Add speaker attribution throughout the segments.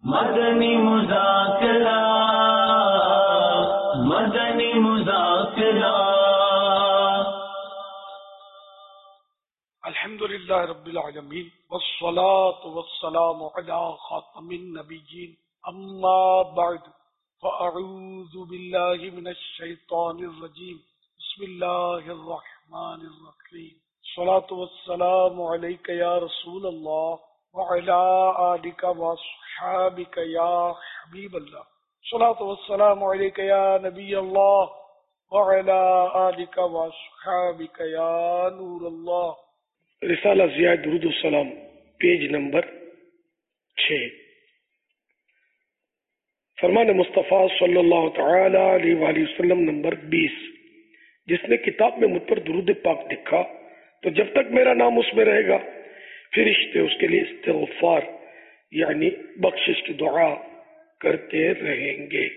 Speaker 1: مدنی مذاکرہ مدنی مذاکرہ۔
Speaker 2: الحمدللہ رب العالمین والصلاة والسلام علی خاتم النبیین، اما بعد فاعوذ باللہ من الشیطان الرجیم، بسم اللہ الرحمن الرحیم۔ الصلاة والسلام علیک یا رسول اللہ وعلی آلک واصحابک یا حبیب اللہ، الصلاة والسلام علیک یا نبی اللہ وعلی آلک واصحابک یا نور اللہ۔ رسالہ ضیاء درود السلام، پیج نمبر 6۔ فرمان مصطفیٰ صلی اللہ تعالی علیہ وآلہ وسلم نمبر 20۔ جس نے کتاب میں مجھ پر درود پاک لکھا تو جب تک میرا نام اس میں رہے گا فرشتے اس کے لیے استغفار یعنی بخشش کی دعا کرتے رہیں گے۔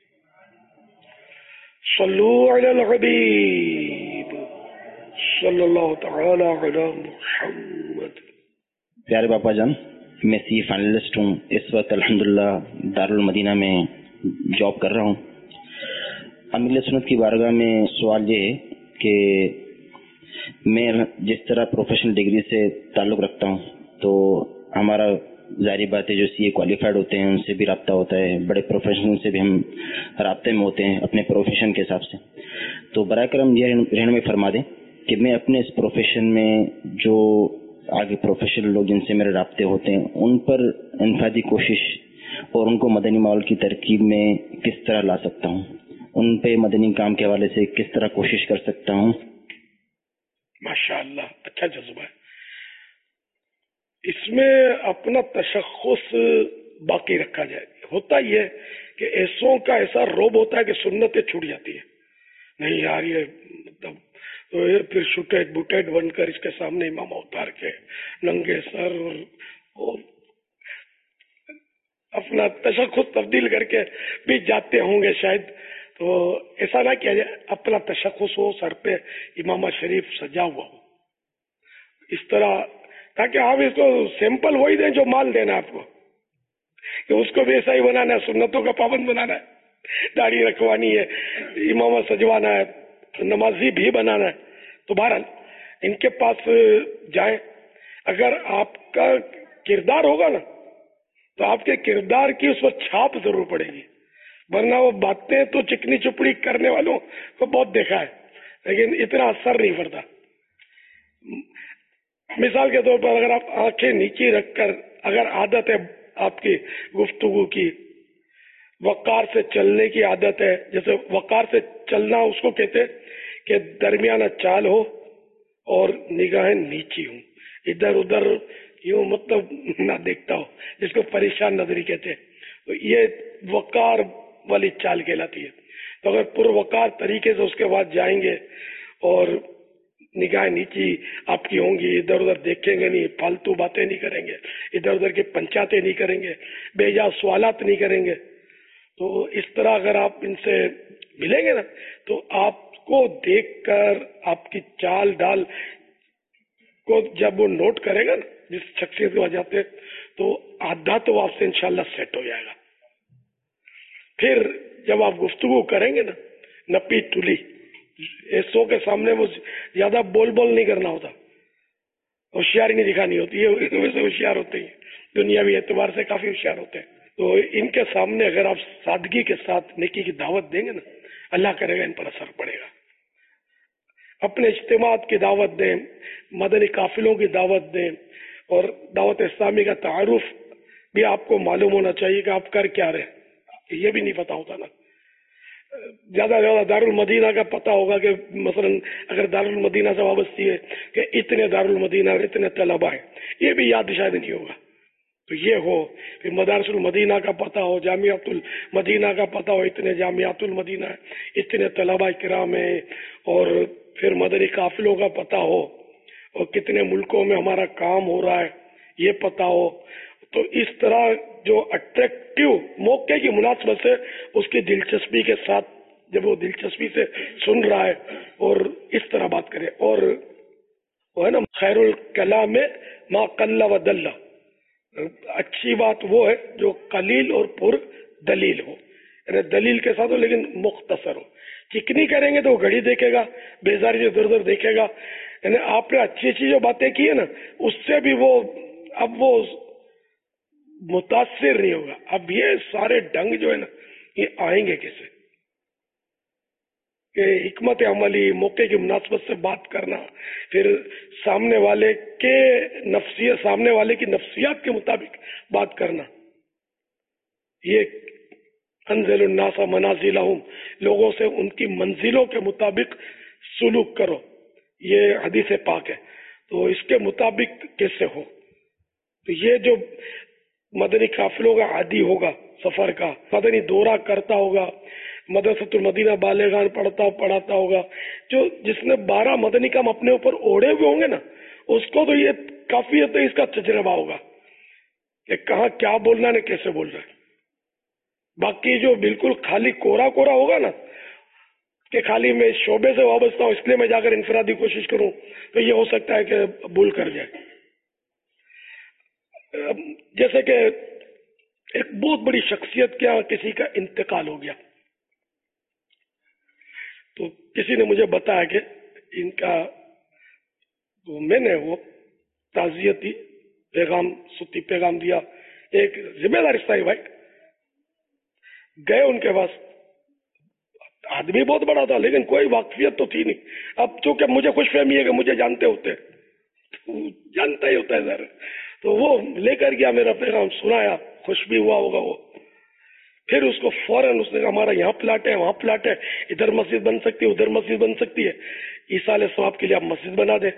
Speaker 2: صلو علی الحبیب صلی اللہ تعالی علی محمد۔
Speaker 3: پیارے باپا جان، میں سی فائنلسٹ ہوں، اس وقت الحمدللہ دارالمدینہ میں جاب کر رہا ہوں۔ امیر سنت کی بارگاہ میں سوال یہ ہے کہ میں جس طرح پروفیشنل ڈگری سے تعلق رکھتا ہوں تو ہمارا ظاہری بات ہے جو سی اے کوالیفائڈ ہوتے ہیں ان سے بھی رابطہ ہوتا ہے، بڑے پروفیشنل سے بھی ہم رابطے میں ہوتے ہیں اپنے پروفیشن کے حساب سے۔ تو براہ کرم یہ رہنمائی فرما دیں کہ میں اپنے اس پروفیشن میں جو آگے پروفیشنل لوگ جن سے میرے رابطے ہوتے ہیں ان پر انفرادی کوشش اور ان کو مدنی ماحول کی ترکیب میں کس طرح لا سکتا ہوں، ان پہ مدنی کام کے حوالے سے کس طرح کوشش کر سکتا ہوں۔
Speaker 2: ماشاء اللہ، اچھا جذبہ ہے۔ اس میں اپنا تشخص باقی رکھا جائے۔ ہوتا یہ کہ ایسوں کا ایسا روب ہوتا ہے کہ سنتیں چھوٹ جاتی ہے، نہیں یار یہ مطلب تو یہ پھر شوٹیڈ بوٹیڈ بن کر اس کے سامنے امام اتار کے ننگے سر اور اپنا تشخص تبدیل کر کے بھی جاتے ہوں گے شاید۔ تو ایسا نہ کیا جائے، اپنا تشخص ہو، سر پہ امامہ شریف سجا ہوا ہو اس طرح، تاکہ آپ اس کو سیمپل وہی دیں جو مال دینا آپ کو، کہ اس کو بھی ایسا ہی بنانا ہے، سنتوں کا پابند بنانا ہے، داڑھی رکھوانی ہے، امامہ سجوانا ہے، نمازی بھی بنانا ہے۔ تو بہرحال ان کے پاس جائیں۔ اگر آپ کا کردار ہوگا نا تو آپ کے کردار کی اس پر چھاپ ضرور پڑے گی، ورنہ وہ باتیں تو چکنی چپڑی کرنے والوں کو بہت دیکھا ہے لیکن اتنا اثر نہیں پڑتا۔ مثال کے طور پر اگر آپ آنکھیں نیچی رکھ کر، اگر عادت ہے آپ کی گفتگو کی، وقار سے چلنے کی عادت ہے، جیسے وقار سے چلنا اس کو کہتے ہیں کہ درمیانہ چال ہو اور نگاہیں نیچی ہوں، ادھر ادھر یوں مطلب نہ دیکھتا ہو، جس کو پریشان نظری کہتے ہیں، تو یہ وقار والی چال کہلاتی ہے۔ تو اگر پروقار طریقے سے اس کے بعد جائیں گے اور نگاہیں نیچی آپ کی ہوں گی، ادھر ادھر دیکھیں گے نہیں، فالتو باتیں نہیں کریں گے، ادھر ادھر کی پنچاتیں نہیں کریں گے، بے جا سوالات نہیں کریں گے، تو اس طرح اگر آپ ان سے ملیں گے نا تو آپ کو دیکھ کر آپ کی چال ڈال کو جب وہ نوٹ کرے گا نا جس شخصیت کے وجہ سے، تو آدھا تو آپ سے انشاءاللہ سیٹ ہو جائے گا۔ پھر جب آپ گفتگو کریں گے نا نپی تلی، ایسوں کے سامنے وہ زیادہ بول نہیں کرنا ہوتا، ہوشیاری نہیں دکھانی ہوتی، یہ ویسے ہوشیار ہوتے ہیں، دنیاوی اعتبار سے کافی ہوشیار ہوتے ہیں۔ تو ان کے سامنے اگر آپ سادگی کے ساتھ نیکی کی دعوت دیں گے نا، اللہ کرے گا ان پر اثر پڑے گا۔ اپنے اجتماعات کی دعوت دیں، مدنی قافلوں کی دعوت دیں، اور دعوت اسلامی کا تعارف بھی آپ کو معلوم ہونا چاہیے کہ آپ کر کیا رہے، یہ بھی نہیں پتا ہوتا نا۔ زیادہ سے زیادہ دارالمدینہ کا پتہ ہوگا کہ مثلا اگر دارالمدینہ سے وابستی ہے کہ اتنے دارالمدینہ اور اتنے طلبہ ہیں، یہ بھی یاد شاید نہیں ہوگا۔ تو یہ ہو کہ مدارس المدینہ کا پتہ ہو، جامعۃ المدینہ کا پتہ ہو، اتنے جامعۃ المدینہ ہیں، اتنے طلبہ کرام ہیں، اور پھر مدنی قافلوں کا پتہ ہو اور کتنے ملکوں میں ہمارا کام ہو رہا ہے یہ پتہ ہو۔ تو اس طرح جو اٹریکٹیو موقع کی مناسبت سے اس کی دلچسپی کے ساتھ، جب وہ دلچسپی سے سن رہا ہے اور اس طرح بات کرے، اور وہ ہے نا خیر الکلام ما قل و دل، اچھی بات وہ ہے جو قلیل اور پر دلیل ہو، یعنی دلیل کے ساتھ ہو لیکن مختصر ہو. چکنی کریں گے تو وہ گھڑی دیکھے گا، بیزاری سے ادھر ادھر دیکھے گا. یعنی آپ نے اچھی اچھی جو باتیں کی ہیں نا اس سے بھی وہ اب وہ متاثر نہیں ہوگا. اب یہ سارے ڈھنگ جو ہے نا یہ آئیں گے کیسے؟ کہ حکمت عملی، موقع کی مناسبت سے بات کرنا، پھر سامنے والے کی نفسیات کے مطابق بات کرنا. یہ انزل الناس منازلہم، لوگوں سے ان کی منزلوں کے مطابق سلوک کرو، یہ حدیث پاک ہے. تو اس کے مطابق کیسے ہو؟ تو یہ جو مدنی قافلوں کا عادی ہوگا، سفر کا مدنی دورہ کرتا ہوگا، مدرسۃ المدینہ بالغان پڑھاتا ہوگا، جس نے 12 مدنی کام اپنے اوپر اوڑے ہوئے ہوں گے نا، اس کو تو یہ کافی حد تک اس کا تجربہ ہوگا کہ کہاں کیا بولنا ہے، کیسے بولنا ہے. باقی جو بالکل خالی کورا ہوگا نا کہ خالی میں شعبے سے وابستہ ہوں اس لیے میں جا کر انفرادی کوشش کروں، تو یہ ہو سکتا ہے کہ بھول کر جائے. جیسے کہ ایک بہت بڑی شخصیت کیا کسی کا انتقال ہو گیا، تو کسی نے مجھے بتایا کہ ان کا تو میں نے وہ تعزیتی ستی پیغام دیا. ایک ذمہ دار استائی بھائی گئے ان کے پاس، آدمی بہت بڑا تھا لیکن کوئی واقفیت تو تھی نہیں. اب چونکہ مجھے خوش فہمی ہے کہ مجھے جانتا ہی ہوتا ہے سر، تو وہ لے کر گیا میرا پیغام، سنایا، خوش بھی ہوا ہوگا وہ. پھر اس کو فوراً اس نے کہا ہمارا یہاں پلاٹ ہے، وہاں پلاٹ ہے، ادھر مسجد بن سکتی ہے، ادھر مسجد بن سکتی ہے، ایصال ثواب کے لیے آپ مسجد بنا دیں.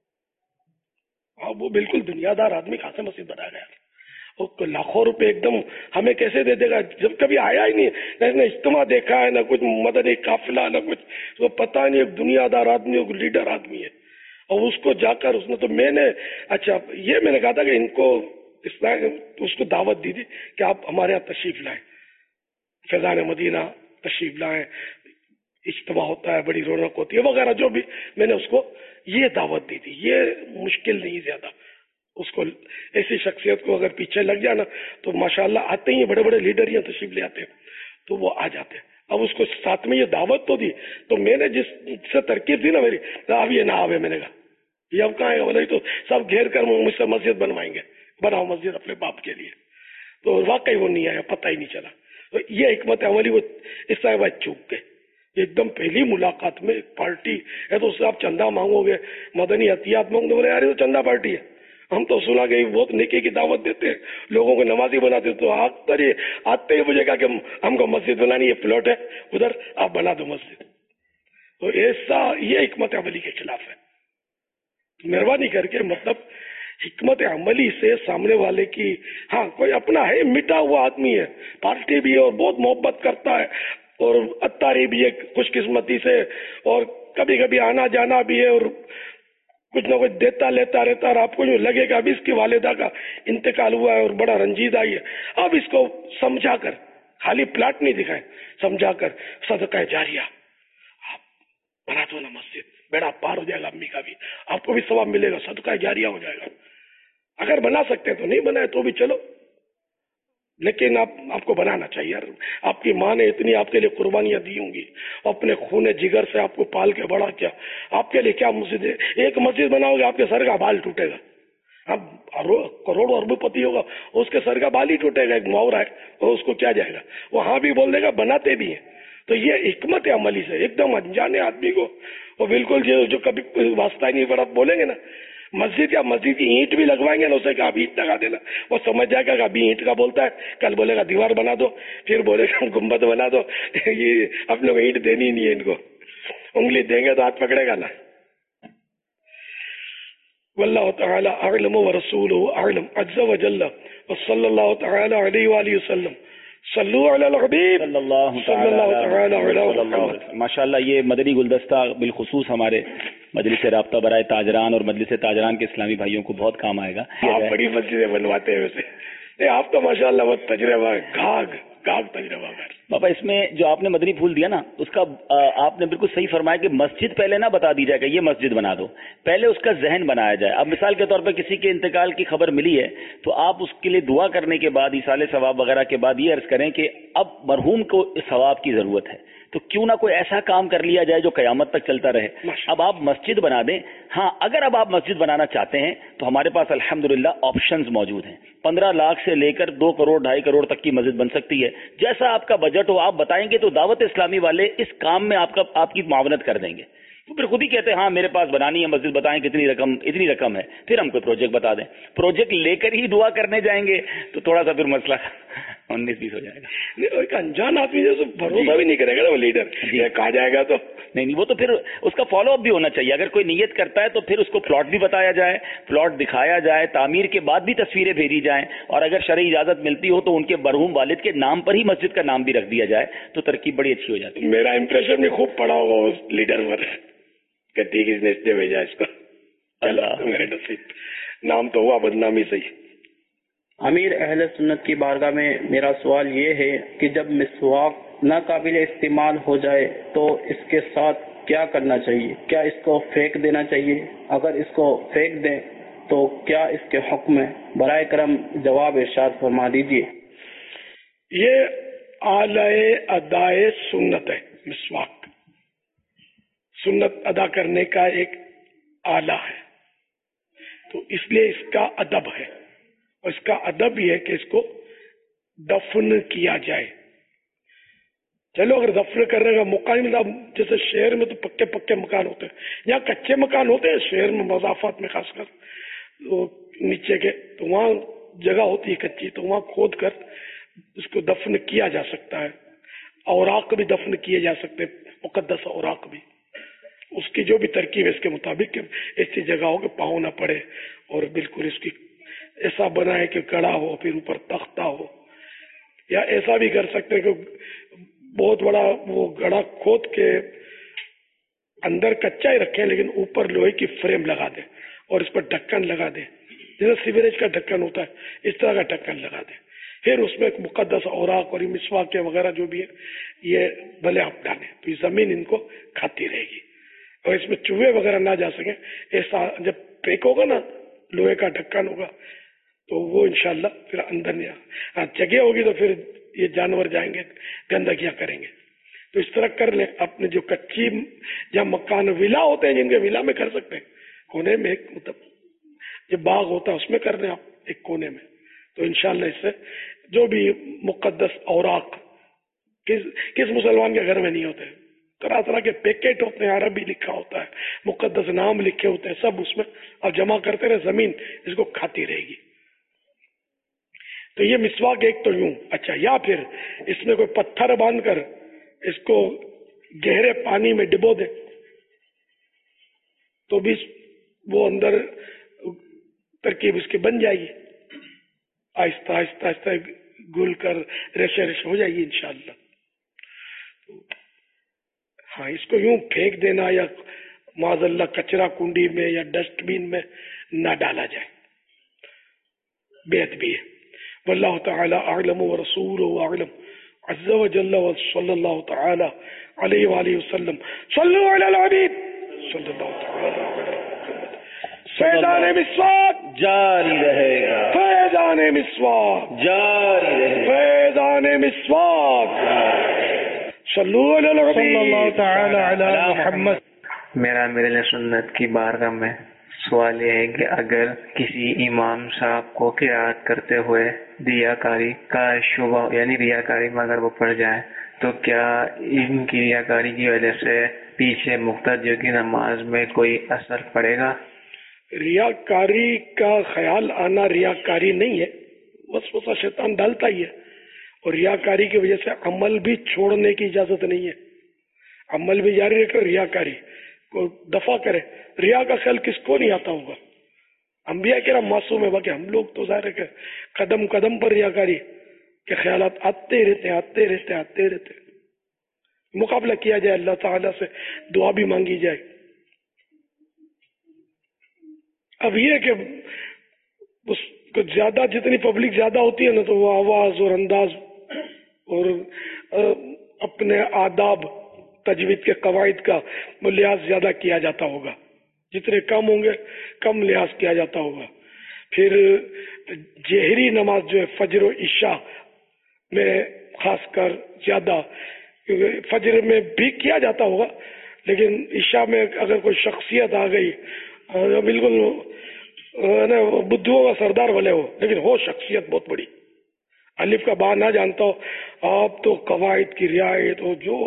Speaker 2: اب وہ بالکل دنیا دار آدمی کہاں سے مسجد بنا گیا؟ لاکھوں روپے ایک دم ہمیں کیسے دے دے گا جب کبھی آیا ہی نہیں، نہ اجتماع دیکھا ہے، نہ کچھ مدنی قافلہ، نہ کچھ، تو پتہ نہیں ایک دنیا دار آدمی، ایک لیڈر آدمی ہے. اور اس کو جا کر اس نے تو میں نے میں نے کہا تھا کہ ان کو اس کو دعوت دی تھی کہ آپ ہمارے یہاں تشریف لائیں، فیضان مدینہ تشریف لائیں، اجتماع ہوتا ہے، بڑی رونق ہوتی ہے وغیرہ، جو بھی میں نے اس کو یہ دعوت دی تھی. یہ مشکل نہیں زیادہ، اس کو ایسی شخصیت کو اگر پیچھے لگ جانا تو ماشاءاللہ آتے ہی بڑے بڑے لیڈر یہاں تشریف لے آتے ہیں تو وہ آ جاتے ہیں. اب اس کو ساتھ میں یہ دعوت تو دی، تو میں نے جس سے ترکیب دی نا میری، اب یہ نہ آوے، میں نے کہا یہ اب کہاں ہے، بولے تو سب گھیر کر مجھ سے مسجد بنوائیں گے، بناؤ مسجد اپنے باپ کے لیے. تو واقعی وہ نہیں آیا، پتہ ہی نہیں چلا. تو یہ حکمت عملی وہ اس طرح بات چوک گئے. ایک دم پہلی ملاقات میں ایک پارٹی ہے تو اس سے آپ چندہ مانگو گے، مدنی عطیات مانگو گے، بولے یار یہ تو چندہ پارٹی ہے، ہم تو سنا گئی بہت نیکی کی دعوت دیتے ہیں، لوگوں کو نمازی بناتے. تو آتے ہی مجھے کہا کہ ہم کو مسجد بنانی، یہ پلاٹ ہے ادھر، آپ بنا دو مسجد. تو ایسا یہ حکمت عملی کے خلاف ہے. مہربانی کر کے مطلب حکمت عملی سے سامنے والے کی، ہاں کوئی اپنا ہے، مٹا ہوا آدمی ہے، پارٹی بھی ہے اور بہت محبت کرتا ہے اور اتاری بھی ہے خوش قسمتی سے، اور کبھی کبھی آنا جانا بھی ہے اور کچھ نہ کچھ دیتا لیتا رہتا، اور آپ کو جو لگے گا ابھی اس کی والدہ کا انتقال ہوا ہے اور بڑا رنجیدہ ہی ہے، اب اس کو سمجھا کر، خالی پلاٹ نہیں دکھائے، سمجھا کر صدقہ جاریہ آپ بنا دو نا مسجد، بیڑا پار ہو جائے گا، امی کا بھی، آپ کو بھی ثواب ملے گا، صدقہ جاریہ ہو جائے گا. اگر بنا سکتے تو نہیں بنائے تو بھی چلو، لیکن آپ کو بنانا چاہیے. آپ کی ماں نے اتنی آپ کے لیے قربانیاں دی ہوں گی، اپنے خون جگر سے آپ کو پال کے بڑا کیا، آپ کے لیے کیا مسجد ہے؟ ایک مسجد بناؤ گے آپ کے سر کا بال ٹوٹے گا. اب کروڑوں ارب پتی ہوگا، اس کے سر کا بال ہی ٹوٹے گا، ایک محاورہ ہے، اور اس کو کیا جائے گا، وہاں بھی بول دے گا بناتے بھی ہیں. تو یہ حکمت عملی سے ایک دم انجانے آدمی کو، اور بالکل جو کبھی واسطہ ہی نہیں پڑا بولیں گے نا، مسجد یا مسجد کی اینٹ بھی لگوائیں گے نا، اسے کہا ابھی اینٹ لگا دینا، وہ سمجھ جائے گا کہ ابھی اینٹ کا بولتا ہے، کل بولے گا دیوار بنا دو، پھر بولے گا گنبد بنا دو. یہ اپنے کو اینٹ دینی نہیں ہے، ان کو انگلی دیں گے تو ہاتھ پکڑے گا نا. واللہ تعالی اعلم ورسولہ اعلم عز وجل وصلی اللہ تعالی علیہ وآلہ وسلم. صلو علی الحبیب صلی اللہ تعالی علیہ محمد.
Speaker 4: ماشاءاللہ یہ مدنی گلدستہ بالخصوص ہمارے مجلس رابطہ برائے تاجران اور مجلس تاجران کے اسلامی بھائیوں کو بہت کام آئے گا.
Speaker 2: آپ بڑی مسجدیں بنواتے ہیں ویسے، آپ تو ماشاءاللہ بہت تجربہ، گھاگ تجربہ کر
Speaker 4: बाबा इसमें जो आपने मदनी फूल दिया ना, उसका आपने बिल्कुल सही फरमाया कि मस्जिद पहले ना बता दी जाए कि ये मस्जिद बना दो, पहले उसका जहन बनाया जाए। अब मिसाल के तौर पर किसी के इंतकाल की खबर मिली है तो आप उसके लिए दुआ करने के बाद, इसाले सवाब वगैरह के बाद ये अर्ज करें कि अब मरहूम को इस सवाब की जरूरत है, तो क्यों ना कोई ऐसा काम कर लिया जाए जो कयामत तक चलता रहे। अब आप मस्जिद बना दें। हाँ, अगर अब आप मस्जिद बनाना चाहते हैं तो हमारे पास अल्हम्दुलिल्लाह ऑप्शंस मौजूद हैं। 15 लाख से लेकर 2 करोड़ 2.5 करोड़ तक की मस्जिद बन सकती है। जैसा आपका बजट हो आप बताएंगे तो दावत इस्लामी वाले इस काम में आपकी मावनत कर देंगे। तो फिर खुद ही कहते हैं हाँ मेरे पास बनानी है मस्जिद, बताएं कितनी रकम, इतनी रकम है, फिर हम कोई प्रोजेक्ट बता दें। प्रोजेक्ट लेकर ही दुआ करने जाएंगे तो थोड़ा सा फिर मसला 19-20 हो जाएगा।
Speaker 2: एक अनजान आदमी जैसे भरोसा भी नहीं करेगा ना वो लीडर, ये कहा जाएगा तो
Speaker 4: नहीं, वो तो फिर उसका फॉलो अप भी होना चाहिए। अगर कोई नियत करता है तो फिर उसको प्लॉट भी बताया जाए, प्लॉट दिखाया जाए, तामीर के बाद भी तस्वीरें भेजी जाएं, और अगर शरई इजाजत मिलती हो तो उनके मरहूम वालिद के नाम पर ही मस्जिद का नाम भी रख दिया जाए तो तरकीब बड़ी अच्छी हो जाती है।
Speaker 2: मेरा इंप्रेशन भी खूब पड़ा होगा उस लीडर पर कि ठीक इसने इसलिए भेजा इसको, अल्लाह मेरे नसीब, नाम तो हुआ बदनामी सही।
Speaker 5: अमीर अहले सुन्नत की बारगाह में मेरा सवाल ये है कि जब मिसवाक नाकाबिल इस्तेमाल हो जाए तो इसके साथ क्या करना चाहिए? क्या इसको फेंक देना चाहिए? अगर इसको फेंक दें तो क्या इसके हुक्म है? बराए करम जवाब इरशाद फरमा दीजिए।
Speaker 2: ये आलाए अदाए सुन्नत है, मिसवाक सुन्नत अदा करने का एक आला है, तो इसलिए इसका अदब है, और इसका अदब ये है कि इसको दफन किया जाए। चलो अगर दफन करने का मौका नहीं मिलता, जैसे शहर में तो पक्के पक्के मकान होते हैं, यहाँ कच्चे मकान होते हैं शहर में, मज़ाफ़ात में खासकर तो नीचे के, तो वहाँ जगह होती है कच्ची, तो वहाँ खोद कर इसको दफन किया जा सकता है। औराक भी दफन किए जा सकते हैं, मुकद्दस औराक भी, उसकी जो भी तरकीब है इसके मुताबिक ऐसी जगह हो कि पाँव ना पड़े, और बिल्कुल इसकी ऐसा बनाए कि कड़ा हो, फिर ऊपर तख्ता हो, या ऐसा भी कर सकते हैं कि बहुत बड़ा वो गड़ा खोद के अंदर कच्चा ही रखें लेकिन ऊपर लोहे की फ्रेम लगा दे और इस पर ढक्कन लगा दे, जैसे सीवरेज का ढक्कन होता है इस तरह का ढक्कन लगा दे। फिर उसमें एक मुकद्दस औराक और मिसवाक के वगैरह जो भी है ये भले आप डालें, तो ये जमीन इनको खाती रहेगी और इसमें चूहे वगैरह ना जा सके। ऐसा जब पैक होगा ना, लोहे का ढक्कन होगा, तो वो इंशाल्लाह फिर अंदर नहीं, जगह होगी तो फिर ये जानवर जाएंगे गंदगियां करेंगे। तो इस तरह कर ले। अपने जो कच्ची या मकान विला होते हैं, जिनके विला में कर सकते हैं, कोने में एक मतलब जो बाग होता है उसमें कर दें आप एक कोने में, तो इंशाल्लाह इससे जो भी मुकद्दस औराक किस मुसलमान के घर में नहीं होते, तरह तरह के पैकेट होते हैं, अरबी लिखा होता है, मुकद्दस नाम लिखे होते हैं, सब उसमें आप जमा करते रहे, जमीन इसको खाती रहेगी। तो ये मिसवाक एक तो यूं अच्छा, या फिर इसमें कोई पत्थर बांधकर इसको गहरे पानी में डिबो दे तो भी वो अंदर तरकीब इसकी बन जाएगी, आहिस्ता आहिस्ता आहिस्ता गुल कर रेशे रेशे हो जाएगी इंशाअल्लाह। हाँ, इसको यूं फेंक देना या माज़अल्लाह कचरा कुंडी में या डस्टबिन में ना डाला जाए, बेहद भी है। वल्लाहु तआला अअलम व रसूलुहु अअलम अज़्ज़ व जल्ल व सल्लल्लाहु तआला अलैहि व आलिहि वसल्लम सल्लु अलल हबीब सल्लल्लाहु तआला अलैहि वसल्लम। फैज़ान मिसवाक
Speaker 4: जारी रहेगा,
Speaker 2: फैज़ान मिसवाक
Speaker 4: जारी रहेगा,
Speaker 2: फैज़ान मिसवाक सल्लु अलल हबीब
Speaker 5: सल्लल्लाहु तआला अला
Speaker 2: मुहम्मद।
Speaker 6: मेरा मेरे सुन्नत की बारगाह में सवाल ये है कि अगर किसी इमाम साहब को किरात करते हुए रियाकारी का शुबा यानी रियाकारी में अगर वो पड़ जाए तो क्या इनकी रियाकारी की वजह से पीछे मुक्तदियों की नमाज में कोई असर पड़ेगा?
Speaker 2: रियाकारी का ख्याल आना रियाकारी नहीं है, वसवसा शैतान डालता ही है, और रियाकारी की वजह से अमल भी छोड़ने की इजाजत नहीं है, अमल भी जारी रखे, रियाकारी को दफा करे। रिया का ख्याल किसको नहीं आता होगा, अंबिया किराम मासूम है, बाकी हम लोग तो जाहिर है कि कदम कदम पर रियाकारी के ख्यालात आते रहते। मुकाबला किया जाए, अल्लाह ताला से दुआ भी मांगी जाए। अब ये कि उसको ज्यादा जितनी पब्लिक ज्यादा होती है ना, तो वो आवाज और अंदाज और اپنے آداب تجوید کے قواعد کا لحاظ زیادہ کیا جاتا ہوگا، جتنے کم ہوں گے کم لحاظ کیا جاتا ہوگا. پھر جہری نماز جو ہے فجر و عشاء میں خاص کر زیادہ، کیونکہ فجر میں بھی کیا جاتا ہوگا لیکن عشاء میں اگر کوئی شخصیت آ گئی بالکل بدھوؤں کا سردار بھلے ہو لیکن ہو شخصیت بہت بڑی، الف کا با نہ جانتا ہو، آپ تو قواعد کی رعایت ہو، جو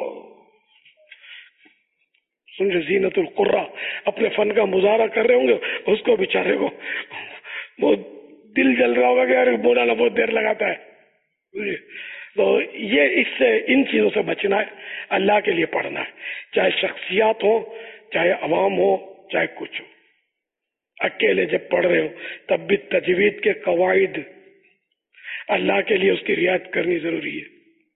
Speaker 2: سمجھے زینت القرہ اپنے فن کا مظاہرہ کر رہے ہوں گے، اس کو بیچارے کو وہ دل جل رہا ہوگا کہ یار مولانا بہت دیر لگاتا ہے. تو یہ اس سے ان چیزوں سے بچنا ہے، اللہ کے لیے پڑھنا ہے، چاہے شخصیات ہو چاہے عوام ہو چاہے کچھ ہو. اکیلے جب پڑھ رہے ہو تب بھی تجوید کے قواعد اللہ کے لیے اس کی رعایت کرنی ضروری ہے.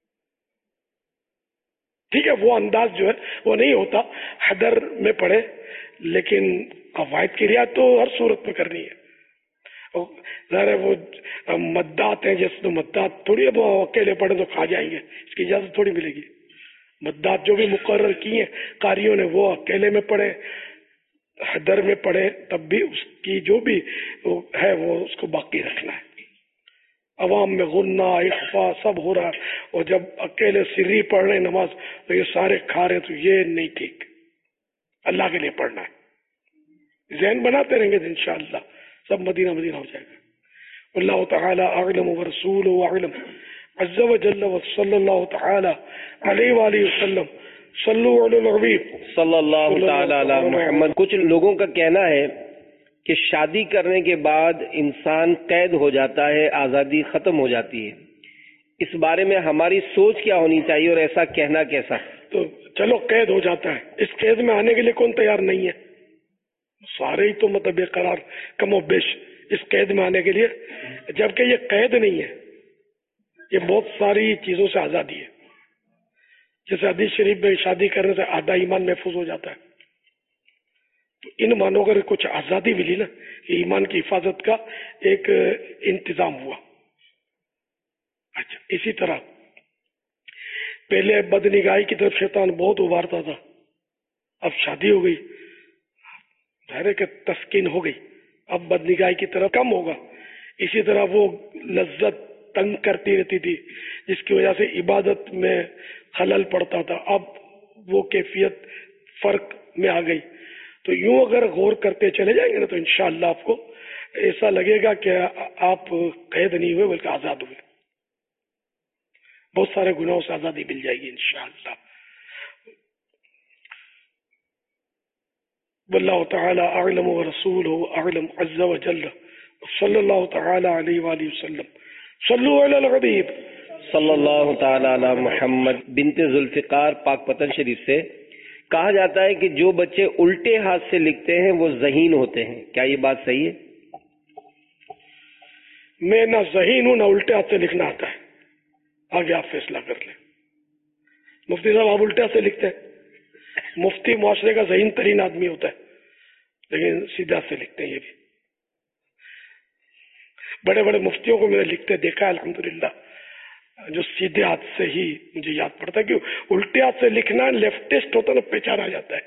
Speaker 2: ٹھیک ہے، وہ انداز جو ہے وہ نہیں ہوتا حدر میں پڑھے، لیکن قواعد کی رعایت تو ہر صورت میں کرنی ہے. ظاہر ہے وہ مدات ہیں، جیسے مدات تھوڑی اب اکیلے پڑھے تو کھا جائیں گے، اس کی اجازت تھوڑی ملے گی. مدات جو بھی مقرر کی ہیں قاریوں نے وہ اکیلے میں پڑھے، حدر میں پڑھے، تب بھی اس کی جو بھی ہے وہ اس کو باقی رکھنا ہے. عوام میں غنہ اخفا سب ہو رہا ہے، اور جب اکیلے سری پڑھ رہے نماز تو یہ سارے کھا رہے، تو یہ نہیں ٹھیک. اللہ کے لیے پڑھنا ہے، ذہن بناتے رہیں گے تو انشاءاللہ سب مدینہ مدینہ ہو جائے گا. اللہ تعالی اعلم ورسولہ اعلم عز وجل وصلی اللہ تعالی علیہ وآلہ وسلم. صلو علی الحبیب
Speaker 7: صلی اللہ تعالی علی محمد. کچھ لوگوں کا کہنا ہے کہ شادی کرنے کے بعد انسان قید ہو جاتا ہے، آزادی ختم ہو جاتی ہے. اس بارے میں ہماری سوچ کیا ہونی چاہیے اور ایسا کہنا کیسا؟
Speaker 2: تو چلو قید ہو جاتا ہے، اس قید میں آنے کے لیے کون تیار نہیں ہے؟ سارے ہی تو مطلب بے قرار کم و بیش اس قید میں آنے کے لیے، جبکہ یہ قید نہیں ہے، یہ بہت ساری چیزوں سے آزادی ہے. جیسے حدیث شریف میں شادی کرنے سے آدھا ایمان محفوظ ہو جاتا ہے، تو ان مانوں اگر کچھ آزادی ملی نا، یہ ایمان کی حفاظت کا ایک انتظام ہوا. اچھا، اسی طرح پہلے بدنگاہی کی طرف شیطان بہت ابھارتا تھا، اب شادی ہو گئی، ظاہر ہے کہ تسکین ہو گئی، اب بدنگاہی کی طرف کم ہوگا. اسی طرح وہ لذت تنگ کرتی رہتی تھی جس کی وجہ سے عبادت میں خلل پڑتا تھا، اب وہ کیفیت فرق میں آ گئی. تو یوں اگر غور کرتے چلے جائیں گے نا تو انشاءاللہ آپ کو ایسا لگے گا کہ آپ قید نہیں ہوئے بلکہ آزاد ہوئے. بہت سارے گناہوں سے آزادی مل جائے گی انشاءاللہ. واللہ تعالی اعلم ورسولہ اعلم عز وجل صلی اللہ تعالی علیہ وآلہ وسلم. صلو علی الحبیب
Speaker 7: صلی اللہ تعالی علی محمد. بنت ذوالفقار پاک پتن شریف سے کہا جاتا ہے کہ جو بچے الٹے ہاتھ سے لکھتے ہیں وہ ذہین ہوتے ہیں، کیا یہ بات صحیح ہے؟
Speaker 2: میں نہ ذہین ہوں نہ الٹے ہاتھ سے لکھنا آتا ہے، آگے آپ فیصلہ کر لیں. مفتی صاحب آپ الٹے ہاتھ سے لکھتے ہیں، مفتی معاشرے کا ذہین ترین آدمی ہوتا ہے لیکن سیدھے ہاتھ سے لکھتے ہیں. یہ بھی بڑے بڑے مفتیوں کو میں نے لکھتے دیکھا ہے الحمدللہ، جو سیدھے ہاتھ سے ہی مجھے یاد پڑتا ہے کہ الٹے ہاتھ سے لکھنا لیفٹسٹ ہوتا ہے نا، پہچانا جاتا ہے.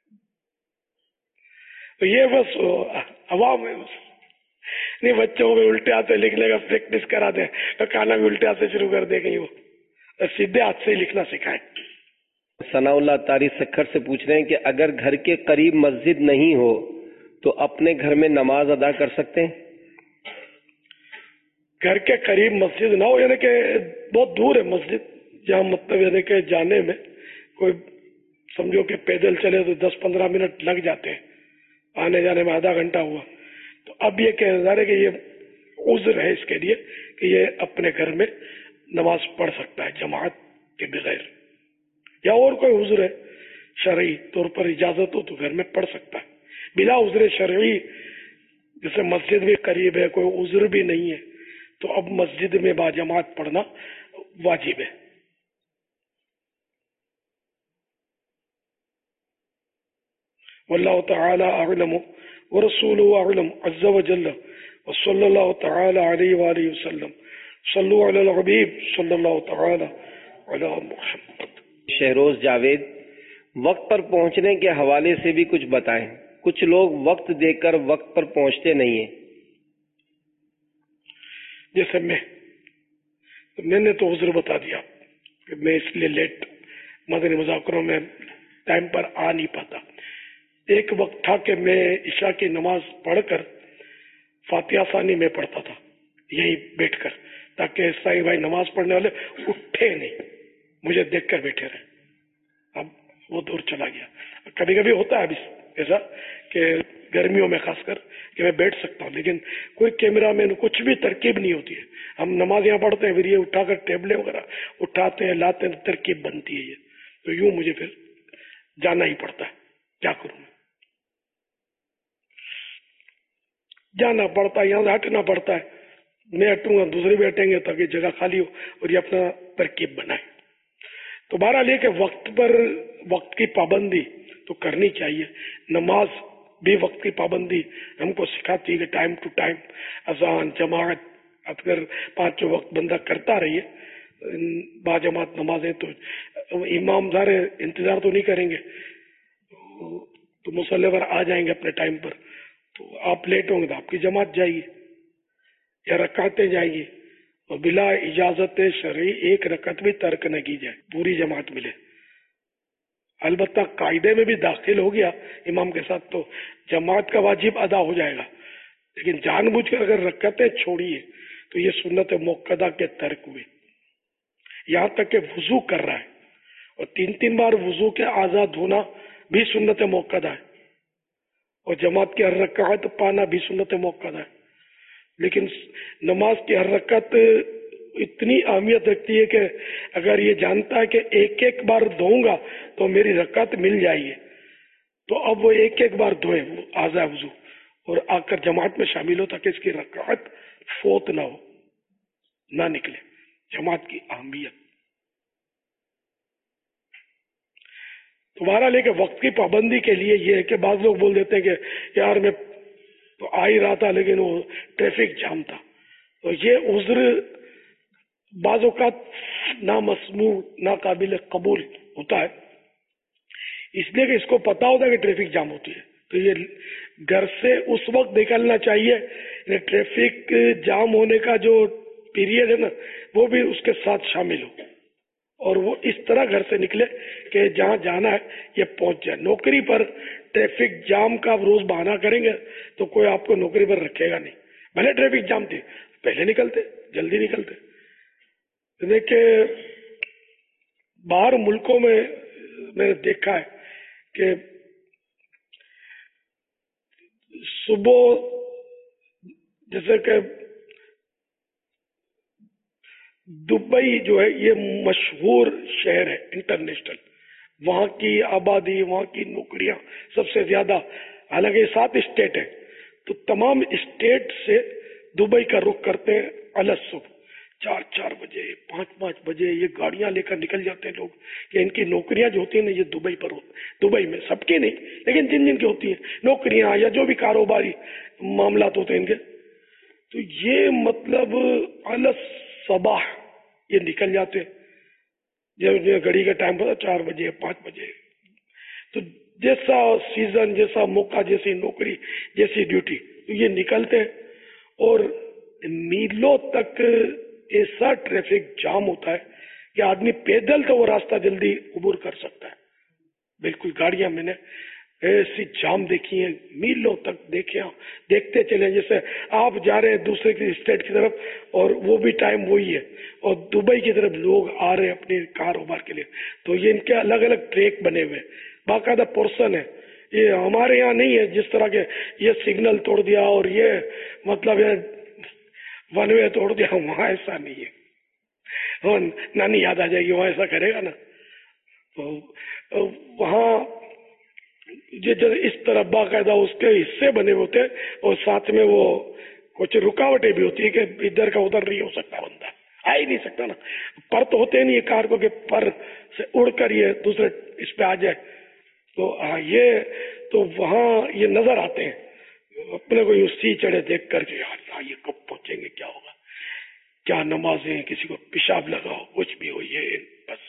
Speaker 2: تو یہ بس عوام ہے، بس نہیں بچوں کو الٹے ہاتھ سے لکھنے کا پریکٹس کرا دیں تو کانا بھی الٹے ہاتھ سے شروع کر دے گی، وہ سیدھے ہاتھ سے لکھنا سکھائیں.
Speaker 7: ثناء اللہ تاری سکھر سے پوچھ رہے ہیں کہ اگر گھر کے قریب مسجد نہیں ہو تو اپنے گھر میں نماز ادا کر سکتے ہیں؟
Speaker 2: گھر کے قریب مسجد نہ ہو، یعنی کہ بہت دور ہے مسجد، جہاں مطلب یعنی کہ جانے میں کوئی سمجھو کہ پیدل چلے تو 10-15 منٹ لگ جاتے ہیں، آنے جانے میں آدھا گھنٹہ ہوا، تو اب یہ کہہ رہا ہے کہ یہ عذر ہے اس کے لیے کہ یہ اپنے گھر میں نماز پڑھ سکتا ہے جماعت کے بغیر، یا اور کوئی عذر ہے شرعی طور پر اجازت ہو تو گھر میں پڑھ سکتا ہے. بلا عذر شرعی جیسے مسجد بھی قریب ہے، کوئی عذر بھی نہیں ہے، تو اب مسجد میں با جماعت پڑھنا واجب ہے. واللہ تعالی اعلم ورسولہ اعلم عز وجل وصلی اللہ تعالی علیہ وآلہ وسلم. صلو علی الحبیب صلی اللہ تعالی अला मुहम्मद।
Speaker 7: शहरोज जावेद, वक्त पर पहुंचने के हवाले से भी कुछ बताएं। कुछ लोग वक्त देकर वक्त पर पहुंचते नहीं है।
Speaker 2: जैसे मैंने तो उज़्र बता दिया कि मैं इसलिए लेट मदनी मुज़ाकरों में टाइम पर आ नहीं पाता। एक वक्त था कि मैं इशा की नमाज पढ़कर फातिहा सानी में पढ़ता था यही बैठकर, ताकि साईं भाई नमाज पढ़ने वाले उठे नहीं, मुझे देखकर बैठे रहे। अब वो दौर चला गया। कभी कभी होता है ऐसा कि गर्मियों में खासकर कि मैं बैठ सकता हूँ, लेकिन कोई कैमरा मैन कुछ भी तरकीब नहीं होती है। हम नमाज यहाँ पढ़ते हैं, फिर ये उठाकर टेबलें वगैरह उठाते हैं, लाते हैं, तरकीब बनती है ये, तो यूं मुझे फिर जाना ही पड़ता है। क्या करूं, जाना पड़ता है, यहाँ से हटना पड़ता है। मैं हटूंगा, दूसरे भी हटेंगे ताकि जगह खाली हो और ये अपना तरकीब बनाए। तो बहरहाल ये कि वक्त पर वक्त की पाबंदी तो करनी चाहिए। नमाज भी वक्त की पाबंदी हमको सिखाती है कि टाइम टू टाइम अजान जमात अगर पांचों वक्त बंदा करता रहिए, बाजमात नमाजें, तो इमाम सारे इंतजार तो नहीं करेंगे, तो मुसल्ले पर आ जाएंगे अपने टाइम पर। तो आप लेट होंगे तो आपकी जमात जाएगी या रकातें जाएंगी, और बिला इजाजत शरई एक रकत भी तर्क न की जाए, पूरी जमात मिले। अलबत्ता कायदे में भी दाखिल हो गया इमाम के साथ तो जमात का वाजिब अदा हो जाएगा, लेकिन जानबूझकर अगर रकतें छोड़िए तो ये सुन्नत मुक्कदा के तर्क हुए। यहाँ तक कि वुजू कर रहा है और 3-3 बार वुजू के आजाद होना भी सुन्नत मुक्कदा है, और जमात की हर रकात पाना भी सुन्नत मुक्कदा है। लेकिन नमाज की हर रकात इतनी अहमियत रखती है कि अगर ये जानता है कि एक एक बार धोऊंगा तो मेरी रकात मिल जाएगी, तो अब वो एक एक बार धोए आजा वुजू और आकर जमात में शामिल हो, ताकि इसकी रकात फोत ना हो, ना निकले। जमात की अहमियत तुम्हारा लेके वक्त की पाबंदी के लिए ये है कि बाद लोग बोल देते हैं कि यार मैं तो आ ही रहा था लेकिन वो ट्रैफिक जाम था, तो ये उज्र बाज़ों का ना मसमू ना काबिल कबूल होता है, इसलिए कि इसको पता होता है कि ट्रैफिक जाम होती है। तो ये घर से उस वक्त निकलना चाहिए, ट्रैफिक जाम होने का जो पीरियड है ना वो भी उसके साथ शामिल हो, और वो इस तरह घर से निकले कि जहां जाना है ये पहुंच जाए। नौकरी पर ट्रैफिक जाम का रोज बहाना करेंगे तो कोई आपको नौकरी पर रखेगा नहीं, भले ट्रैफिक जाम थी, पहले निकलते, जल्दी निकलते। देखिए बाहर मुल्कों में मैंने देखा है कि सुबह जैसे कि दुबई जो है ये मशहूर शहर है इंटरनेशनल, वहाँ की आबादी, वहाँ की नौकरियां सबसे ज्यादा, हालांकि 7 स्टेट है, तो तमाम स्टेट से दुबई का रुख करते हैं। अलग सुबह 4-4 बजे 5-5 बजे ये गाड़ियां लेकर निकल जाते हैं लोग, कि इनकी नौकरियां जो होती है ना ये दुबई पर होती, दुबई में सबकी नहीं लेकिन जिन जिन की होती है नौकरियां या जो भी कारोबारी मामला होते हैं इनके, तो ये मतलब अलग सबाह ये निकल जाते, जब घड़ी का टाइम पता 4 बजे 5 बजे, तो जैसा सीजन, जैसा मौका, जैसी नौकरी, जैसी ड्यूटी, तो ये निकलते और मीलों तक ऐसा ट्रैफिक जाम होता है कि आदमी पैदल तो वो रास्ता जल्दी अबूर कर सकता है। बिल्कुल गाड़ियां मैंने ऐसी जाम देखी है, मीलों तक देखते चले, जैसे आप जा रहे हैं दूसरे की स्टेट की तरफ और वो भी टाइम वही है, और दुबई की तरफ लोग आ रहे हैं अपने कारोबार के लिए, तो ये इनके अलग अलग ट्रैक बने हुए, बाकायदा पोर्शन है। ये हमारे यहाँ नहीं है जिस तरह के ये सिग्नल तोड़ दिया और ये मतलब ये वन वे तोड़ दिया, वहां ऐसा नहीं है। हाँ, नानी याद आ जाएगी, वहां ऐसा करेगा ना, तो वहां जो इस तरह बाकायदा उसके हिस्से बने होते हैं, और साथ में वो कुछ रुकावटें भी होती है कि इधर का उधर नहीं हो सकता, बंदा आ ही नहीं सकता ना, पर तो होते नहीं कार को कि पर से उड़कर ये दूसरे इस पे आ जाए, तो हाँ ये तो वहां ये नजर आते हैं अपने को यूं सी चढ़े देख करके, यार ये कब पहुंचेंगे, क्या होगा, क्या नमाजें, किसी को पेशाब लगाओ, कुछ भी हो, ये बस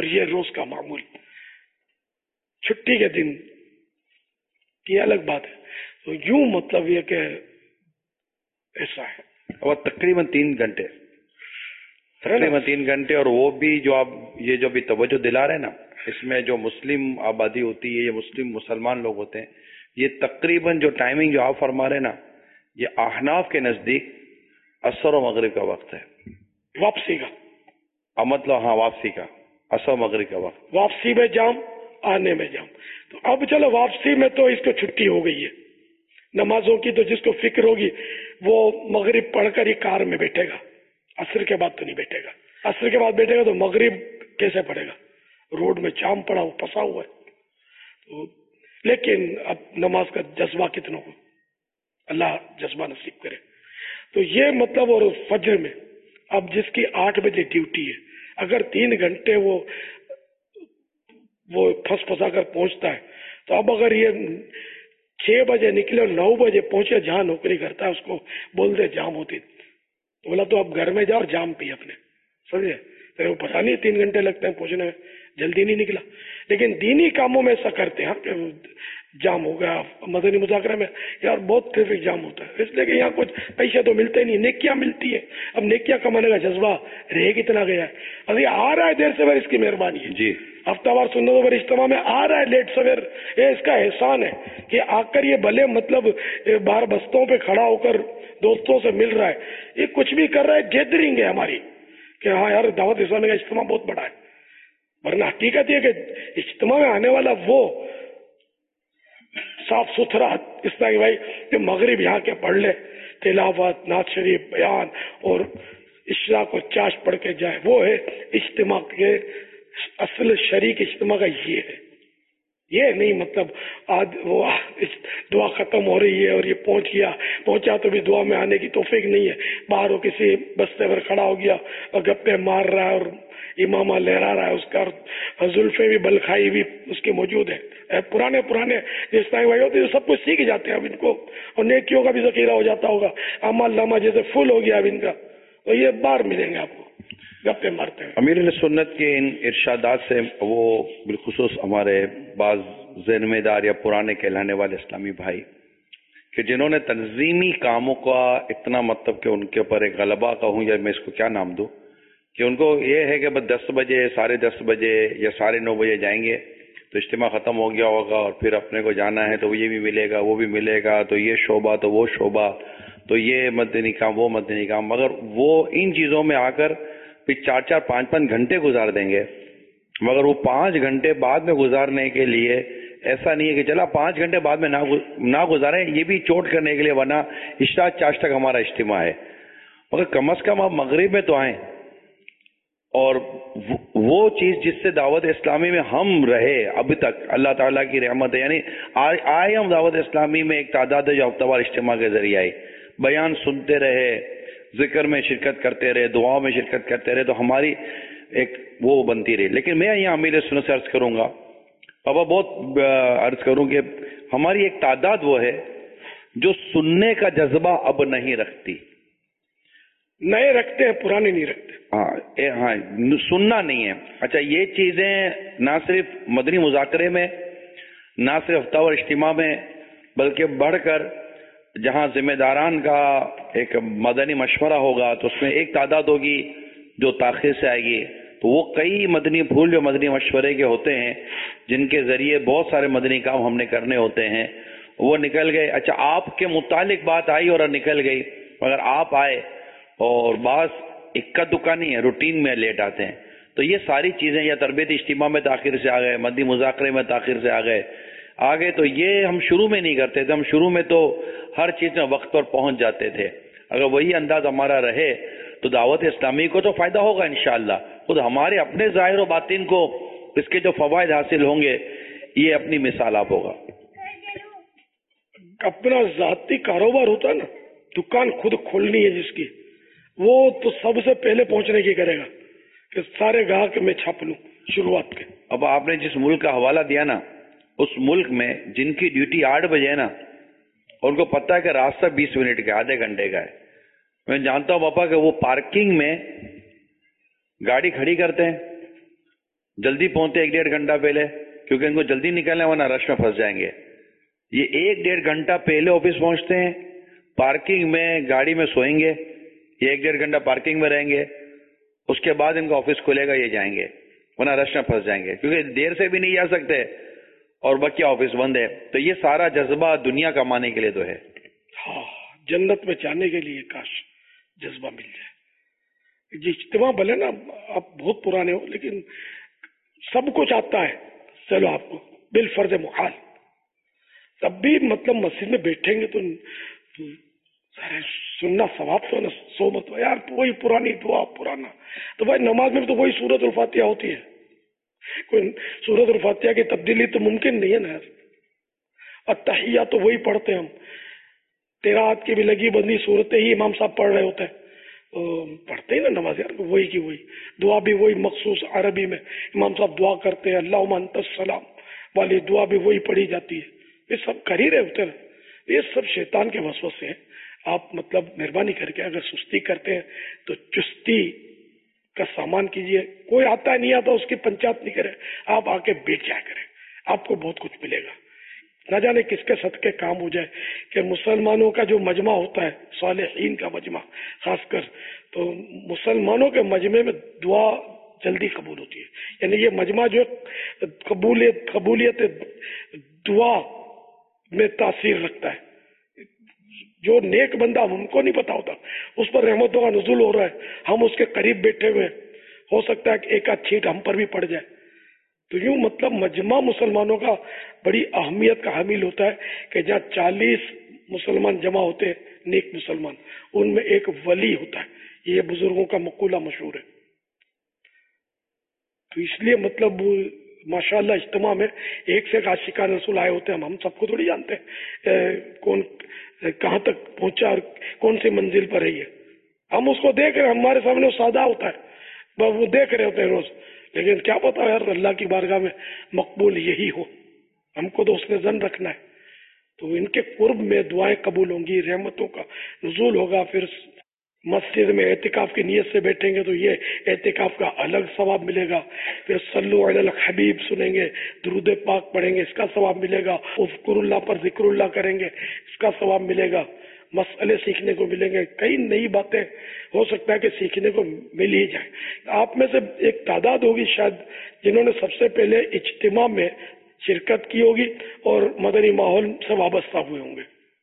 Speaker 2: اور یہ روز کا معمول. چھٹی کے دن یہ الگ بات ہے. تو یوں مطلب یہ کہ ایسا ہے.
Speaker 8: اور تقریباً 3 گھنٹے تقریباً 3 گھنٹے. اور وہ بھی جو آپ یہ جو بھی توجہ دلا رہے ہیں نا، اس میں جو مسلم آبادی ہوتی ہے، یہ مسلمان لوگ ہوتے ہیں، یہ تقریباً جو ٹائمنگ جو آپ فرما رہے ہیں نا، یہ احناف کے نزدیک عصر و مغرب کا وقت ہے.
Speaker 2: واپسی کا
Speaker 8: مطلب ہاں واپسی کا عصر و مغرب کا وقت.
Speaker 2: واپسی میں جام، آنے میں جام. تو اب چلو واپسی میں تو اس کو چھٹی ہو گئی ہے نمازوں کی، تو جس کو فکر ہوگی وہ مغرب پڑھ کر ہی کار میں بیٹھے گا. عصر کے بعد تو نہیں بیٹھے گا. عصر کے بعد بیٹھے گا تو مغرب کیسے پڑھے گا؟ روڈ میں جام پڑا ہوا، پھنسا ہوا ہے. تو لیکن اب نماز کا جذبہ کتنوں کو اللہ جذبہ نصیب کرے. تو یہ مطلب. اور فجر میں اب جس کی 8 بجے ڈیوٹی ہے، اگر 3 گھنٹے وہ پھنسا کر پہنچتا ہے، تو اب اگر یہ 6 بجے نکلے اور 9 بجے پہنچے جہاں نوکری کرتا ہے، اس کو بول دے جام ہوتی، تو بولا تو اب گھر میں جا اور جام پی اپنے. سمجھے؟ تو وہ پتا نہیں 3 گھنٹے لگتے ہیں پہنچنے میں، جلدی نہیں نکلا. لیکن دینی کاموں میں ایسا کرتے ہیں کہ جام ہو گیا. مدنی مذاکرہ میں یار بہت ٹریفک جام ہوتا ہے، اس لیے کہ یہاں کچھ پیسے تو ملتے نہیں، نیکیاں ملتی ہیں. اب نیکیاں کمانے کا جذبہ رہ کتنا گیا ہے. ابھی آ رہا ہے دیر سویر، اس کی مہربانی ہے.
Speaker 8: جی
Speaker 2: ہفتہ وار سنتوں پر اجتماع میں آ رہا ہے لیٹ سویر، یہ اس کا احسان ہے کہ آ کر یہ بھلے مطلب باہر بستوں پہ کھڑا ہو کر دوستوں سے مل رہا ہے. یہ کچھ بھی کر رہا ہے، گیدرنگ ہے ہماری کہ ہاں یار دعوت اسلامی کا اجتماع بہت بڑا ہے. ورنہ حقیقت یہ کہ اجتماع میں آنے والا وہ صاف ستھرا اس طرح کہ بھائی کہ مغرب یہاں کے پڑھ لے، تلاوت، نعت شریف، بیان اور عشاء کو چاش پڑھ کے جائے، وہ ہے اجتماع کے اصل شریک. اجتماع کا یہ ہے. یہ نہیں مطلب آج وہ دعا ختم ہو رہی ہے اور یہ پہنچا تو بھی دعا میں آنے کی توفیق نہیں ہے. باہر وہ کسی بستے پر کھڑا ہو گیا اور گپے مار رہا ہے اور امامہ لہرا رہا ہے، اس کا زلفیں بھی بلکھائی بھی اس کی موجود ہے. پرانے جس طرح بھائی ہوتے سب کچھ سیکھ جاتے ہیں اب ان کو، اور نیکیوں کا بھی ذخیرہ ہو جاتا ہوگا. اعمال نامہ جیسے فل ہو گیا اب ان کا، تو یہ باہر ملیں گے آپ کو گپے مارتے ہیں.
Speaker 8: امیر اہل سنت کے ان ارشادات سے وہ بالخصوص ہمارے بعض ذہن دار یا پرانے کہلانے والے اسلامی بھائی کہ جنہوں نے تنظیمی کاموں کا اتنا مطلب کہ ان کے اوپر ایک غلبہ کہوں یا میں اس کو کیا نام دوں، کہ ان کو یہ ہے کہ بس 10 بجے 10:30 بجے یا 9:30 بجے جائیں گے تو اجتماع ختم ہو گیا ہوگا، اور پھر اپنے کو جانا ہے تو یہ بھی ملے گا وہ بھی ملے گا، تو یہ شعبہ تو وہ شعبہ، تو یہ مدنی کام وہ مدنی کام. مگر وہ ان چیزوں میں آ کر پھر 4 5 گھنٹے گزار دیں گے. مگر وہ 5 گھنٹے بعد میں گزارنے کے لیے ایسا نہیں ہے کہ چلا 5 گھنٹے بعد میں نہ گزاریں، یہ بھی چوٹ کرنے کے لیے، ورنہ عشاء چاش تک ہمارا اجتماع ہے. مگر کم از کم آپ مغرب میں تو آئیں، اور وہ چیز جس سے دعوت اسلامی میں ہم رہے ابھی تک، اللہ تعالیٰ کی رحمت ہے. یعنی آئے ہم دعوت اسلامی میں ایک تعداد ہے جو ہفتہ وار اجتماع کے ذریعے آئی، بیان سنتے رہے، ذکر میں شرکت کرتے رہے، دعاؤں میں شرکت کرتے رہے، تو ہماری ایک وہ بنتی رہی. لیکن میں یہاں امیر سنت سے عرض کروں گا، بابا بہت عرض کروں کہ ہماری ایک تعداد وہ ہے جو سننے کا جذبہ اب نہیں رکھتی.
Speaker 2: نئے رکھتے ہیں، پرانے نہیں رکھتے.
Speaker 8: ہاں سننا نہیں ہے. اچھا یہ چیزیں نہ صرف مدنی مذاکرے میں، نہ صرف ہفتہ وار اجتماع میں، بلکہ بڑھ کر جہاں ذمہ داران کا ایک مدنی مشورہ ہوگا تو اس میں ایک تعداد ہوگی جو تاخیر سے آئے گی. تو وہ کئی مدنی پھول جو مدنی مشورے کے ہوتے ہیں، جن کے ذریعے بہت سارے مدنی کام ہم نے کرنے ہوتے ہیں، وہ نکل گئے. اچھا آپ کے متعلق بات آئی اور نکل گئی، مگر آپ آئے اور بعض اکا دکا نہیں ہے، روٹین میں لیٹ آتے ہیں. تو یہ ساری چیزیں یا تربیتی اجتماع میں تاخیر سے آ گئے، مدنی مذاکرے میں تاخیر سے آ گئے، تو یہ ہم شروع میں نہیں کرتے تھے. ہم شروع میں تو ہر چیز میں وقت پر پہنچ جاتے تھے. اگر وہی انداز ہمارا رہے تو دعوت اسلامی کو تو فائدہ ہوگا انشاءاللہ. خود ہمارے اپنے ظاہر و باطن کو اس کے جو فوائد حاصل ہوں گے، یہ اپنی مثال آپ ہوگا.
Speaker 2: اپنا ذاتی کاروبار ہوتا ہے نا، دکان خود کھولنی ہے جس کی، وہ تو سب سے پہلے پہنچنے کی کرے گا کہ سارے گاہک میں چھاپ لوں شروعات کے.
Speaker 8: اب آپ نے جس ملک کا حوالہ دیا نا، اس ملک میں جن کی ڈیوٹی 8 بجے ہے نا، ان کو پتہ ہے کہ راستہ 20 منٹ کا، آدھے گھنٹے کا ہے. میں جانتا ہوں پاپا کہ وہ پارکنگ میں گاڑی کھڑی کرتے ہیں جلدی پہنچتے 1-1.5 گھنٹہ پہلے، کیونکہ ان کو جلدی نکلنا ہے ورنہ رش میں پھنس جائیں گے. یہ 1-1.5 گھنٹہ پہلے آفس پہنچتے ہیں، پارکنگ میں گاڑی میں سوئیں گے، یہ 1-1.5 گھنٹہ پارکنگ میں رہیں گے، اس کے بعد ان کا آفس کھلے گا، یہ جائیں گے ورنہ رش میں پھنس جائیں گے، کیونکہ دیر سے بھی نہیں جا سکتے اور باقی آفس بند ہے. تو یہ سارا جذبہ دنیا کمانے کے لیے تو ہے.
Speaker 2: ہاں، جنت میں جانے کے لیے کاش جذبہ مل جائے. یہ اجتماع بھلے نا آپ بہت پرانے ہو لیکن سب کچھ آتا ہے. چلو آپ کو بالفرض محال تب بھی مطلب مسجد میں بیٹھیں گے تو سننا ثواب تو نا سو مت یار وہی پرانی دعا پرانا. تو بھائی نماز میں تو وہی سورۃ الفاتحہ ہوتی ہے، کوئی سورۃ الفاتحہ کی تبدیلی تو ممکن نہیں ہے نا یار. التحیات تو وہی پڑھتے ہیں ہم، قرات کی بھی لگی بندی صورتیں ہی امام صاحب پڑھ رہے ہوتے ہیں، پڑھتے ہی نا نماز یار وہی کی وہی. دعا بھی وہی مخصوص عربی میں امام صاحب دعا کرتے ہیں، اللہم انت السلام والی دعا بھی وہی پڑھی جاتی ہے. یہ سب کر ہی رہے ہوتے ہیں. یہ سب شیطان کے وسوسے ہیں. آپ مطلب مہربانی کر کے اگر سستی کرتے ہیں تو چستی کا سامان کیجئے. کوئی آتا نہیں آتا اس کی پنچایت نہیں کرے، آپ آ کے بیٹھ جایا کریں، آپ کو بہت کچھ ملے گا. نہ جانے کس کے صدقے کام ہو جائے کہ مسلمانوں کا جو مجمع ہوتا ہے، صالحین کا مجمع خاص کر، تو مسلمانوں کے مجمع میں دعا جلدی قبول ہوتی ہے. یعنی یہ مجمع جو قبولیت دعا میں تاثیر رکھتا ہے. جو نیک بندہ ہم کو نہیں پتا ہوتا اس پر رحمتوں کا نزول ہو رہا ہے، ہم اس کے قریب بیٹھے ہوئے، ہو سکتا ہے کہ ایک آدھ چھینٹ ہم پر بھی پڑ جائے. تو یوں مطلب مجمع مسلمانوں کا بڑی اہمیت کا حامل ہوتا ہے کہ جہاں 40 مسلمان جمع ہوتے ہیں نیک مسلمان، ان میں ایک ولی ہوتا ہے. یہ بزرگوں کا مقولہ مشہور ہے. تو اس لیے مطلب ماشاءاللہ اجتماع میں ایک سے ایک عاشقان رسول آئے ہوتے ہیں. ہم سب کو تھوڑی جانتے ہیں کون کہاں تک پہنچا اور کون سی منزل پر ہے. ہم اس کو دیکھ رہے ہیں، ہمارے سامنے وہ سادہ ہوتا ہے، وہ دیکھ رہے ہوتے ہیں روز، لیکن کیا پتا یار اللہ کی بارگاہ میں مقبول یہی ہو. ہم کو تو اس میں ظن رکھنا ہے. تو ان کے قرب میں دعائیں قبول ہوں گی، رحمتوں کا نزول ہوگا. پھر مسجد میں اعتکاف کی نیت سے بیٹھیں گے تو یہ اعتکاف کا الگ ثواب ملے گا. پھر صلو علی الحبیب سنیں گے، درود پاک پڑھیں گے، اس کا ثواب ملے گا. اذکر اللہ پر ذکر اللہ کریں گے، اس کا ثواب ملے گا. مسئلے سیکھنے کو ملیں گے، کئی نئی باتیں ہو سکتا ہے کہ سیکھنے کو مل ہی جائے. آپ میں سے ایک تعداد ہوگی شاید جنہوں نے سب سے پہلے اجتماع میں شرکت کی ہوگی اور مدنی ماحول سے وابستہ ہوئے ہوں گے.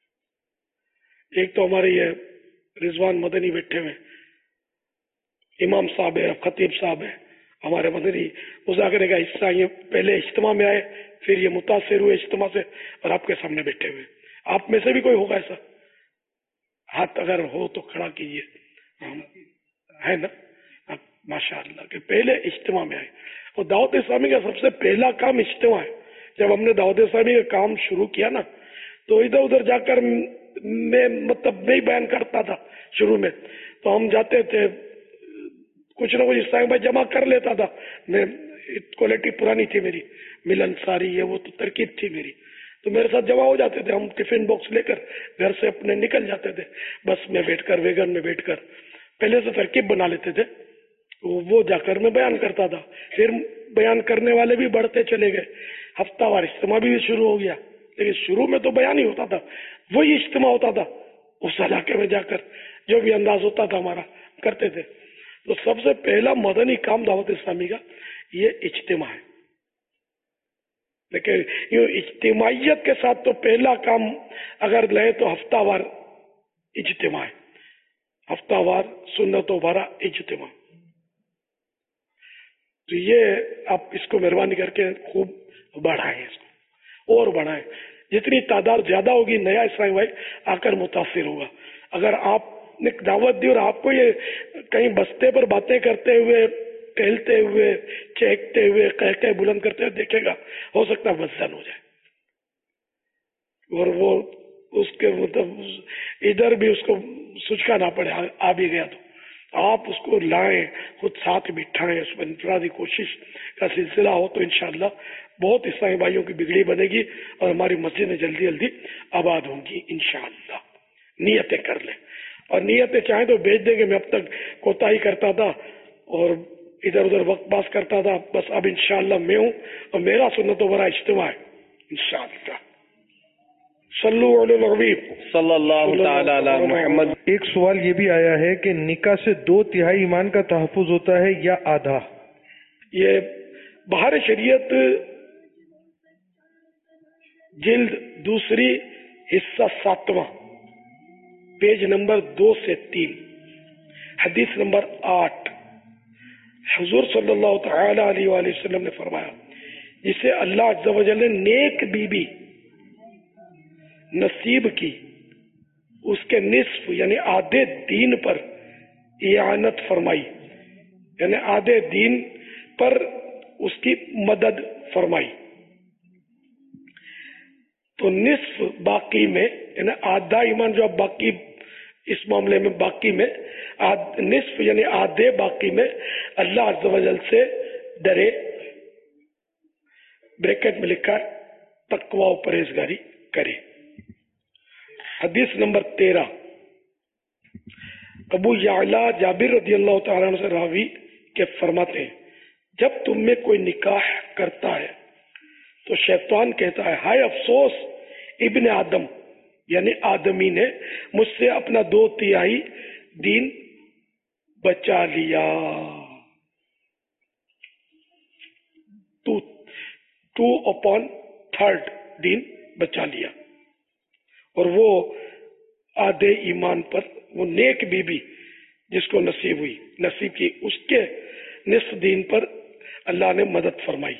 Speaker 2: ایک تو ہمارے یہ رضوان مدنی بیٹھے ہوئے، امام صاحب ہے، خطیب صاحب ہے، ہمارے مدنی مذاکرے کا حصہ. یہ پہلے اجتماع میں آئے، پھر یہ متاثر ہوئے اجتماع سے اور آپ کے سامنے بیٹھے ہوئے. آپ میں سے بھی کوئی ہوگا ایسا؟ ہاتھ اگر ہو تو کھڑا کیجیے. ہے نا؟ ماشاء اللہ کہ پہلے اجتماع میں آئے. اور دعوت اسلامی کا سب سے پہلا کام اجتماع ہے. جب ہم نے دعوت اسلامی کا کام شروع کیا نا تو ادھر ادھر جا کر میں مطلب نہیں بیان کرتا تھا شروع میں، تو ہم جاتے تھے کچھ نہ کچھ اسلام بھائی جمع کر لیتا تھا. میں کوالٹی پرانی تھی میری، ملن ساری ہے وہ تو ترکیب تھی میری، تو میرے ساتھ جمع ہو جاتے تھے. ہم ٹفن باکس لے کر گھر سے اپنے نکل جاتے تھے، بس میں بیٹھ کر ویگن میں بیٹھ کر پہلے سے ترکیب بنا لیتے تھے. وہ جا کر میں بیان کرتا تھا. پھر بیان کرنے والے بھی بڑھتے چلے گئے، ہفتہ وار اجتماع بھی شروع ہو گیا. لیکن شروع میں تو بیان ہی ہوتا تھا، وہی اجتماع ہوتا تھا. اس علاقے میں جا کر جو بھی انداز ہوتا تھا ہمارا کرتے تھے. تو سب سے پہلا مدنی کام دعوت اسلامی کا یہ اجتماع ہے. لیکن یہ اجتماعیت کے ساتھ تو پہلا کام اگر لے تو ہفتہ وار اجتماع ہے، ہفتہ وار سنتوں بھرا اجتماع. تو یہ آپ اس کو مہربانی کر کے خوب بڑھائیں، اس کو اور بڑھائیں. جتنی تعداد زیادہ ہوگی نیا اسلامی بھائی آ کر متاثر ہوگا. اگر آپ نے دعوت دی اور آپ کو یہ کہیں بستے پر باتیں کرتے ہوئے، ٹہلتے ہوئے، چہکتے ہوئے، کہہ بلند کرتے ہوئے دیکھے گا، ہو سکتا ہے وزن ہو جائے اور وہ اس کے مطلب ادھر بھی اس کو سچکا نہ پڑے. آ بھی گیا تو آپ اس کو لائیں، خود ساتھ بٹھائیں، اس پر انفرادی کوشش کا سلسلہ ہو تو انشاءاللہ بہت اسلامی بھائیوں کی بگڑی بنے گی اور ہماری مسجدیں جلدی جلدی آباد ہوں گی انشاءاللہ. نیتیں کر لیں اور نیتیں چاہیں تو بھیج دیں گے. میں اب تک کوتاہی کرتا تھا اور ادھر ادھر وقت پاس کرتا تھا. بس اب انشاءاللہ میں ہوں اور میرا سنتوں برا اجتماع ہے انشاءاللہ. صلو علی الحبیب
Speaker 7: صلی اللہ تعالی علی محمد.
Speaker 9: ایک سوال یہ بھی آیا ہے کہ نکاح سے 2/3 ایمان کا تحفظ ہوتا ہے یا آدھا؟
Speaker 2: یہ بہار شریعت جلد دوسری حصہ 7واں پیج نمبر 2 سے 3 حدیث نمبر 8. حضور صلی اللہ تعالی علیہ وآلہ وسلم نے فرمایا جسے اللہ عز و جل نے نیک بیوی نصیب کی اس کے نصف یعنی آدھے دین پر اعانت فرمائی، یعنی آدھے دین پر اس کی مدد فرمائی. تو نصف باقی میں یعنی آدھا ایمان جو اب باقی اس معاملے میں باقی میں نصف یعنی آدھے باقی میں اللہ عز و جل سے ڈرے، بریکٹ میں لکھا تقوی و پرہیزگاری کرے. حدیث نمبر 13 ابو یعلا جابر رضی اللہ تعالیٰ عنہ سے راوی کے فرماتے ہیں جب تم میں کوئی نکاح کرتا ہے تو شیطان کہتا ہے ہائے افسوس ابن آدم یعنی آدمی نے مجھ سے اپنا 2/3 دین بچا لیا. 2/3 دین بچا لیا اور وہ آدھے ایمان پر وہ نیک بیوی جس کو نصیب کی اس کے نصف دین پر اللہ نے مدد فرمائی.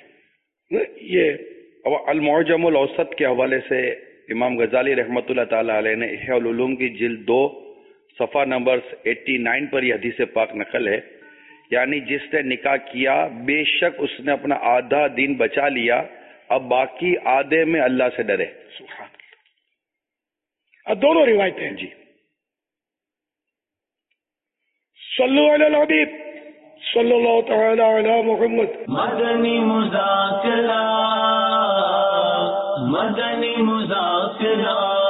Speaker 8: یہ المعجم الاوسط کے حوالے سے امام غزالی رحمۃ اللہ تعالی علیہ نے احیاء العلوم کی جلد 2 صفحہ نمبر 89 پر یہ حدیث پاک نقل ہے، یعنی جس نے نکاح کیا بے شک اس نے اپنا آدھا دین بچا لیا، اب باقی آدھے میں اللہ سے ڈرے.
Speaker 2: سبحان اللہ. دونوں روایتیں ہیں. جی صلو علی الحبیب صلی اللہ تعالی علی محمد.
Speaker 1: مدنی مذاکرہ